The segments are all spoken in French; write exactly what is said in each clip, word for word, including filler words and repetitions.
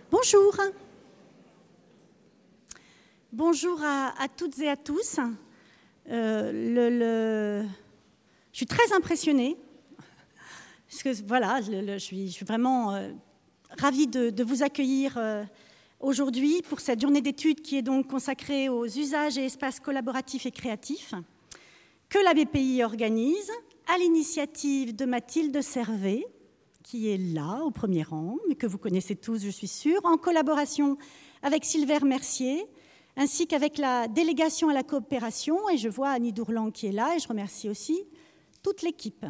Bonjour. Bonjour à, à toutes et à tous. Euh, le, le... Je suis très impressionnée. Parce que, voilà, le, le, je, suis, je suis vraiment euh, ravie de, de vous accueillir euh, aujourd'hui pour cette journée d'études qui est donc consacrée aux usages et espaces collaboratifs et créatifs que la B P I organise à l'initiative de Mathilde Servet, qui est là, au premier rang, mais que vous connaissez tous, je suis sûre, en collaboration avec Sylvain Mercier, ainsi qu'avec la délégation à la coopération, et je vois Annie Dourlan qui est là, et je remercie aussi toute l'équipe.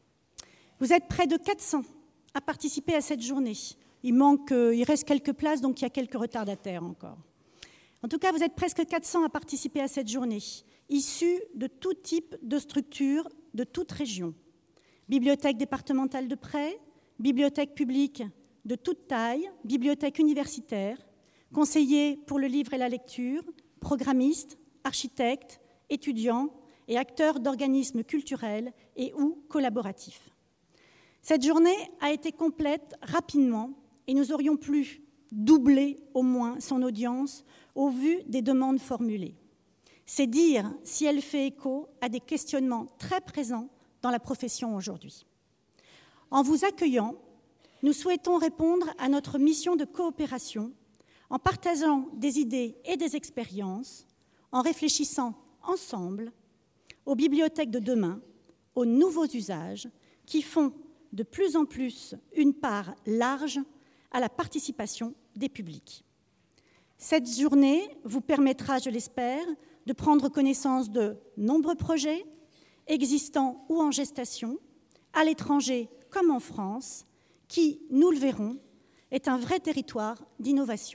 Vous êtes près de quatre cents à participer à cette journée. Il manque, il reste quelques places, donc il y a quelques retardataires encore. En tout cas, vous êtes presque quatre cents à participer à cette journée, issus de tout type de structures, de toute région. Bibliothèque départementale de près, bibliothèque publique de toute taille, bibliothèque universitaire, conseillers pour le livre et la lecture, programmistes, architectes, étudiants et acteurs d'organismes culturels et ou collaboratifs. Cette journée a été complète rapidement et nous aurions pu doubler au moins son audience au vu des demandes formulées. C'est dire si elle fait écho à des questionnements très présents dans la profession aujourd'hui. En vous accueillant, nous souhaitons répondre à notre mission de coopération en partageant des idées et des expériences, en réfléchissant ensemble aux bibliothèques de demain, aux nouveaux usages qui font de plus en plus une part large à la participation des publics. Cette journée vous permettra, je l'espère, de prendre connaissance de nombreux projets existants ou en gestation, à l'étranger comme en France, qui, nous le verrons, est un vrai territoire d'innovation.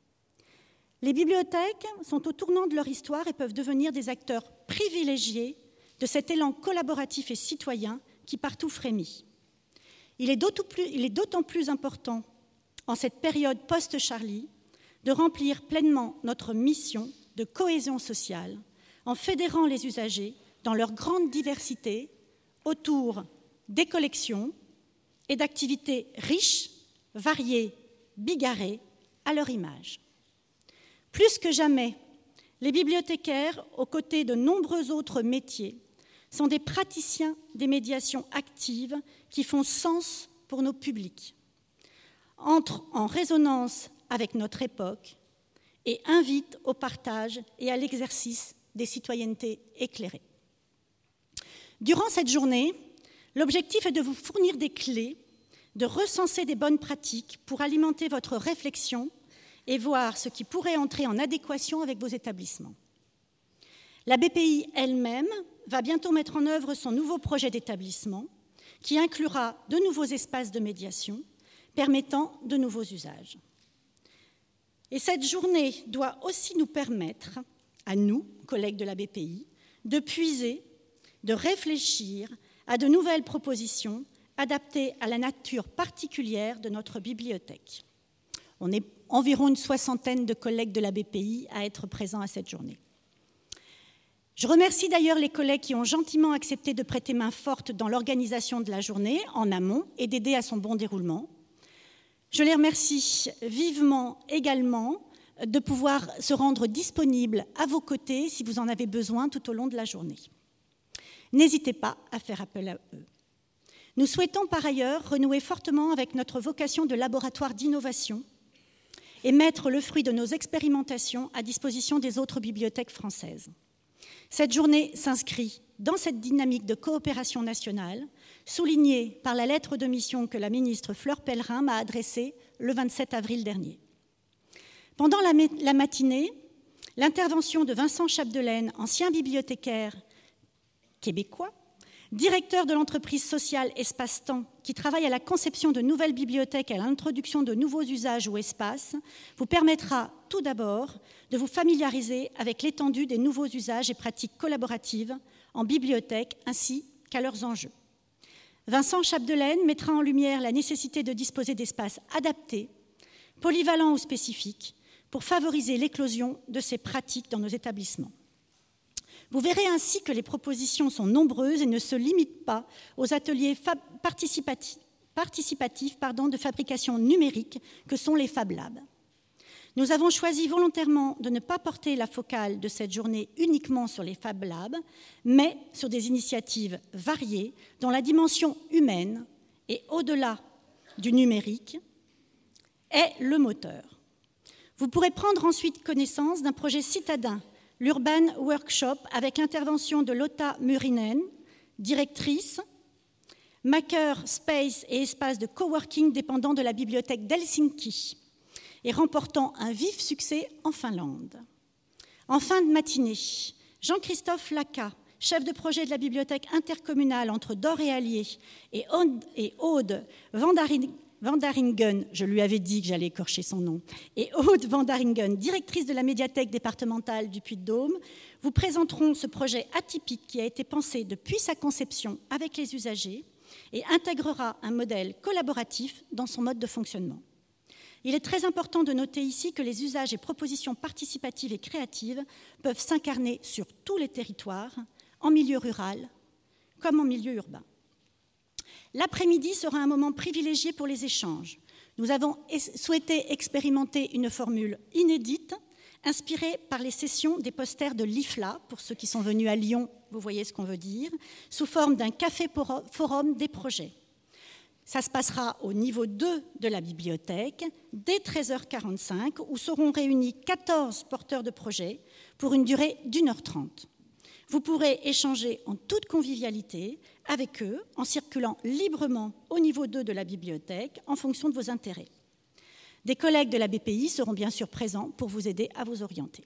Les bibliothèques sont au tournant de leur histoire et peuvent devenir des acteurs privilégiés de cet élan collaboratif et citoyen qui partout frémit. Il est d'autant plus, il est d'autant plus important, en cette période post-Charlie, de remplir pleinement notre mission de cohésion sociale en fédérant les usagers dans leur grande diversité autour des collections et d'activités riches, variées, bigarrées à leur image. Plus que jamais, les bibliothécaires, aux côtés de nombreux autres métiers, sont des praticiens des médiations actives qui font sens pour nos publics, entrent en résonance avec notre époque et invitent au partage et à l'exercice des citoyennetés éclairées. Durant cette journée, l'objectif est de vous fournir des clés, de recenser des bonnes pratiques pour alimenter votre réflexion et voir ce qui pourrait entrer en adéquation avec vos établissements. La B P I elle-même va bientôt mettre en œuvre son nouveau projet d'établissement qui inclura de nouveaux espaces de médiation permettant de nouveaux usages. Et cette journée doit aussi nous permettre, à nous, collègues de la B P I, de puiser, de réfléchir à de nouvelles propositions adaptées à la nature particulière de notre bibliothèque. On est environ une soixantaine de collègues de la B P I à être présents à cette journée. Je remercie d'ailleurs les collègues qui ont gentiment accepté de prêter main forte dans l'organisation de la journée en amont et d'aider à son bon déroulement. Je les remercie vivement également de pouvoir se rendre disponibles à vos côtés si vous en avez besoin tout au long de la journée. N'hésitez pas à faire appel à eux. Nous souhaitons par ailleurs renouer fortement avec notre vocation de laboratoire d'innovation et mettre le fruit de nos expérimentations à disposition des autres bibliothèques françaises. Cette journée s'inscrit dans cette dynamique de coopération nationale, soulignée par la lettre de mission que la ministre Fleur Pellerin m'a adressée le vingt-sept avril dernier. Pendant la, la matinée, l'intervention de Vincent Chapdelaine, ancien bibliothécaire québécois, directeur de l'entreprise sociale Espace-Temps, qui travaille à la conception de nouvelles bibliothèques et à l'introduction de nouveaux usages ou espaces, vous permettra tout d'abord de vous familiariser avec l'étendue des nouveaux usages et pratiques collaboratives en bibliothèque ainsi qu'à leurs enjeux. Vincent Chapdelaine mettra en lumière la nécessité de disposer d'espaces adaptés, polyvalents ou spécifiques, pour favoriser l'éclosion de ces pratiques dans nos établissements. Vous verrez ainsi que les propositions sont nombreuses et ne se limitent pas aux ateliers participatifs participatif pardon, de fabrication numérique que sont les Fab Labs. Nous avons choisi volontairement de ne pas porter la focale de cette journée uniquement sur les Fab Labs, mais sur des initiatives variées dont la dimension humaine et au-delà du numérique est le moteur. Vous pourrez prendre ensuite connaissance d'un projet citadin, l'Urban Workshop, avec l'intervention de Lotta Murinen, directrice, maker space et espace de coworking dépendant de la bibliothèque d'Helsinki et remportant un vif succès en Finlande. En fin de matinée, Jean-Christophe Lacca, chef de projet de la bibliothèque intercommunale entre Dor et Allier, et Aude, et Aude Vandaringen, je lui avais dit que j'allais écorcher son nom, et Aude Vandaringen, directrice de la médiathèque départementale du Puy-de-Dôme, vous présenteront ce projet atypique qui a été pensé depuis sa conception avec les usagers et intégrera un modèle collaboratif dans son mode de fonctionnement. Il est très important de noter ici que les usages et propositions participatives et créatives peuvent s'incarner sur tous les territoires, en milieu rural comme en milieu urbain. L'après-midi sera un moment privilégié pour les échanges. Nous avons souhaité expérimenter une formule inédite, inspirée par les sessions des posters de l'I F L A, pour ceux qui sont venus à Lyon, vous voyez ce qu'on veut dire, sous forme d'un café-forum des projets. Ça se passera au niveau deux de la bibliothèque, dès treize heures quarante-cinq, où seront réunis quatorze porteurs de projets pour une durée d'une heure trente. Vous pourrez échanger en toute convivialité avec eux, en circulant librement au niveau deux de la bibliothèque, en fonction de vos intérêts. Des collègues de la B P I seront bien sûr présents pour vous aider à vous orienter.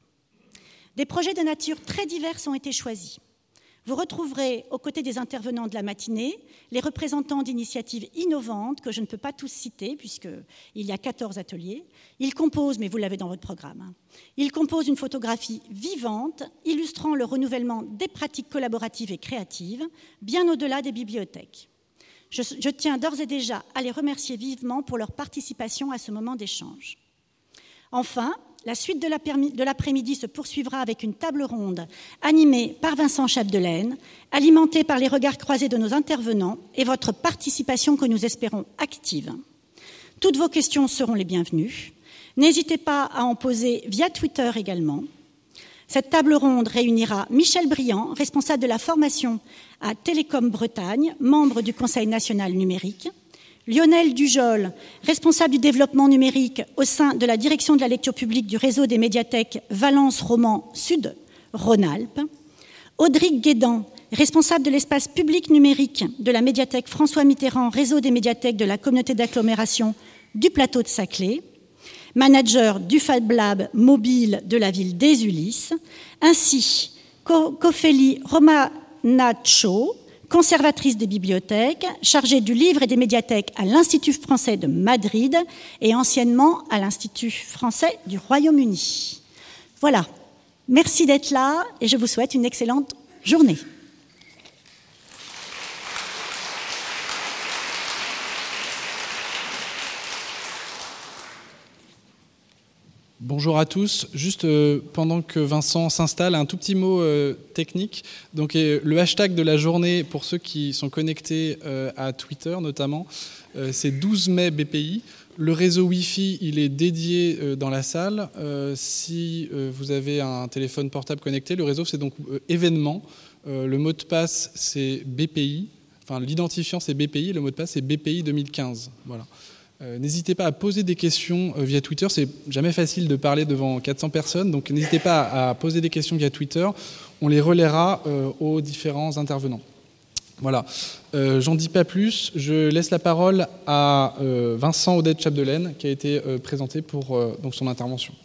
Des projets de nature très diverses ont été choisis. Vous retrouverez, aux côtés des intervenants de la matinée, les représentants d'initiatives innovantes, que je ne peux pas tous citer, puisqu'il y a quatorze ateliers. Ils composent, mais vous l'avez dans votre programme, ils composent une photographie vivante, illustrant le renouvellement des pratiques collaboratives et créatives, bien au-delà des bibliothèques. Je, je tiens d'ores et déjà à les remercier vivement pour leur participation à ce moment d'échange. Enfin, la suite de l'après-midi se poursuivra avec une table ronde animée par Vincent Chapdelaine, alimentée par les regards croisés de nos intervenants et votre participation que nous espérons active. Toutes vos questions seront les bienvenues. N'hésitez pas à en poser via Twitter également. Cette table ronde réunira Michel Briand, responsable de la formation à Télécom Bretagne, membre du Conseil national numérique, Lionel Dujol, responsable du développement numérique au sein de la direction de la lecture publique du réseau des médiathèques Valence Roman Sud Rhône-Alpes, Audric Guédan, responsable de l'espace public numérique de la médiathèque François Mitterrand, réseau des médiathèques de la communauté d'agglomération du plateau de Saclay, manager du Fab Lab mobile de la ville des Ulysses, ainsi qu'Ophélie Romanaccio, conservatrice des bibliothèques, chargée du livre et des médiathèques à l'Institut français de Madrid et anciennement à l'Institut français du Royaume-Uni. Voilà, merci d'être là et je vous souhaite une excellente journée. Bonjour à tous. Juste euh, pendant que Vincent s'installe, un tout petit mot euh, technique. Donc, euh, le hashtag de la journée, pour ceux qui sont connectés euh, à Twitter notamment, euh, c'est douze mai B P I. Le réseau Wi-Fi, il est dédié euh, dans la salle. Euh, si euh, vous avez un téléphone portable connecté, le réseau, c'est donc euh, événement. Euh, le mot de passe, c'est B P I. Enfin, l'identifiant, c'est B P I. Le mot de passe, c'est B P I deux mille quinze. Voilà. Euh, n'hésitez pas à poser des questions euh, via Twitter. C'est jamais facile de parler devant quatre cents personnes, donc n'hésitez pas à, à poser des questions via Twitter. On les relaiera euh, aux différents intervenants. Voilà. Euh, j'en dis pas plus. Je laisse la parole à euh, Vincent Odette Chapdelaine, qui a été euh, présenté pour euh, donc son intervention.